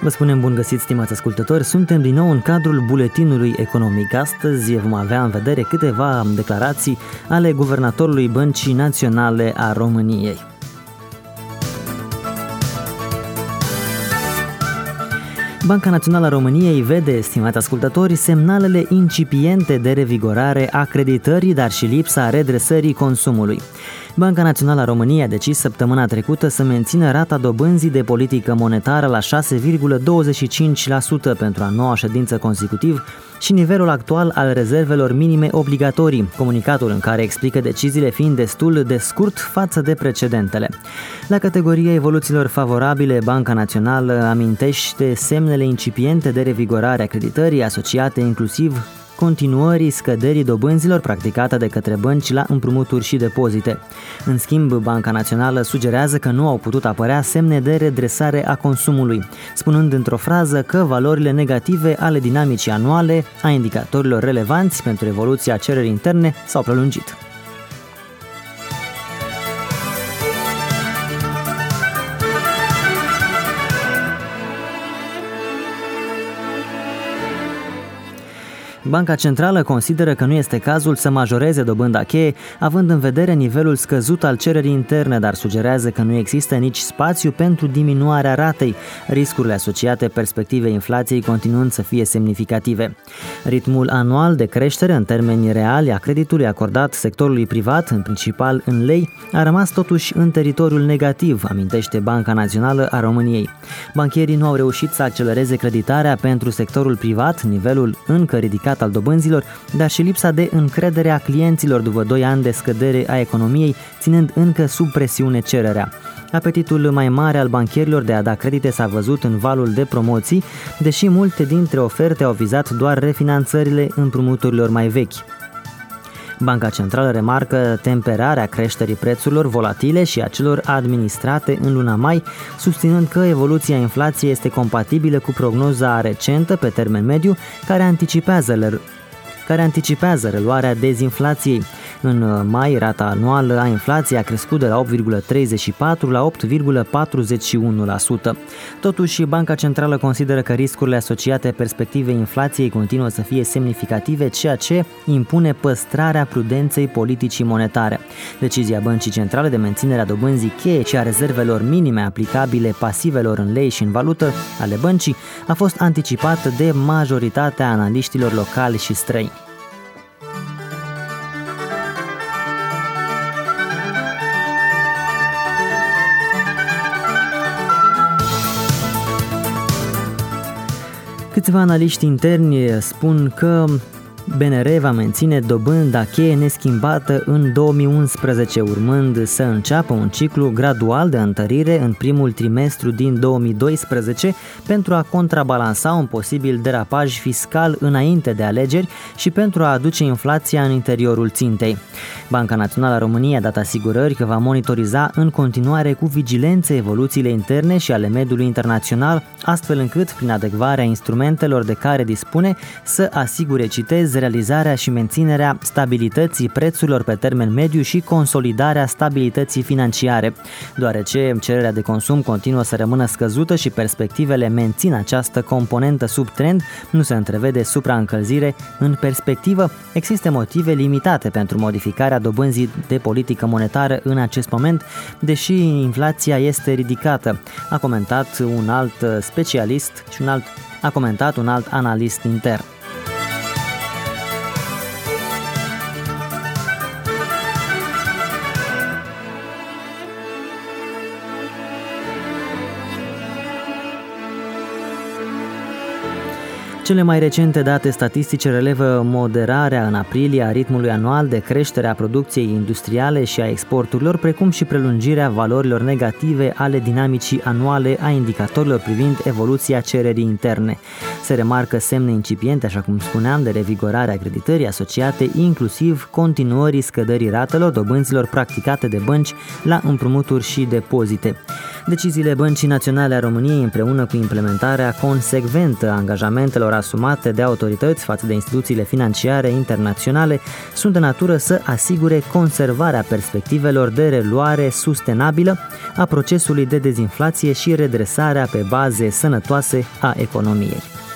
Vă spunem bun găsit, stimați ascultători, suntem din nou în cadrul buletinului economic. Astăzi vom avea în vedere câteva declarații ale guvernatorului Băncii Naționale a României. Banca Națională a României vede, stimați ascultători, semnalele incipiente de revigorare a creditării, dar și lipsa redresării consumului. Banca Națională a României a decis săptămâna trecută să mențină rata dobânzii de politică monetară la 6,25% pentru a noua ședință consecutiv și nivelul actual al rezervelor minime obligatorii, comunicatul în care explică deciziile fiind destul de scurt față de precedentele. La categoria evoluțiilor favorabile, Banca Națională amintește semnele incipiente de revigorare a creditării asociate inclusiv continuării scăderii dobânzilor practicate de către bănci la împrumuturi și depozite. În schimb, Banca Națională sugerează că nu au putut apărea semne de redresare a consumului, spunând într-o frază că valorile negative ale dinamicii anuale a indicatorilor relevanți pentru evoluția cererii interne s-au prelungit. Banca Centrală consideră că nu este cazul să majoreze dobânda cheie, având în vedere nivelul scăzut al cererii interne, dar sugerează că nu există nici spațiu pentru diminuarea ratei, riscurile asociate perspectivei inflației continuând să fie semnificative. Ritmul anual de creștere în termeni reali a creditului acordat sectorului privat, în principal în lei, a rămas totuși în teritoriul negativ, amintește Banca Națională a României. Bancherii nu au reușit să accelereze creditarea pentru sectorul privat, nivelul încă ridicat al dobânzilor, dar și lipsa de încredere a clienților după 2 ani de scădere a economiei, ținând încă sub presiune cererea. Apetitul mai mare al bancherilor de a da credite s-a văzut în valul de promoții, deși multe dintre oferte au vizat doar refinanțările împrumuturilor mai vechi. Banca Centrală remarcă temperarea creșterii prețurilor volatile și a celor administrate în luna mai, susținând că evoluția inflației este compatibilă cu prognoza recentă pe termen mediu, care anticipează reluarea dezinflației. În mai, rata anuală a inflației a crescut de la 8,34 la 8,41%. Totuși, Banca Centrală consideră că riscurile asociate perspectivei inflației continuă să fie semnificative, ceea ce impune păstrarea prudenței politicii monetare. Decizia Băncii Centrale de menținerea dobânzii cheie și a rezervelor minime aplicabile pasivelor în lei și în valută ale băncii a fost anticipată de majoritatea analiștilor locali și străini. Câțiva analiști interni spun că BNR va menține dobânda cheie neschimbată în 2011, urmând să înceapă un ciclu gradual de întărire în primul trimestru din 2012 pentru a contrabalansa un posibil derapaj fiscal înainte de alegeri și pentru a aduce inflația în interiorul țintei. Banca Națională a României a dat asigurări că va monitoriza în continuare cu vigilență evoluțiile interne și ale mediului internațional, astfel încât, prin adecvarea instrumentelor de care dispune, să asigure, citez, realizarea și menținerea stabilității prețurilor pe termen mediu și consolidarea stabilității financiare. Deoarece cererea de consum continuă să rămână scăzută și perspectivele mențin această componentă sub trend, nu se întrevede supraîncălzire în perspectivă, există motive limitate pentru modificarea dobânzii de politică monetară în acest moment, deși inflația este ridicată, a comentat un alt specialist și un alt analist intern. Cele mai recente date statistice relevă moderarea în aprilie a ritmului anual de creștere a producției industriale și a exporturilor, precum și prelungirea valorilor negative ale dinamicii anuale a indicatorilor privind evoluția cererii interne. Se remarcă semne incipiente, așa cum spuneam, de revigorare a creditării asociate inclusiv continuării scăderii ratelor dobânzilor practicate de bănci la împrumuturi și depozite. Deciziile Băncii Naționale a României, împreună cu implementarea consecventă a angajamentelor angajaменtelor asumate de autorități față de instituțiile financiare internaționale sunt de natură să asigure conservarea perspectivelor de reluare sustenabilă a procesului de dezinflație și redresarea pe baze sănătoase a economiei.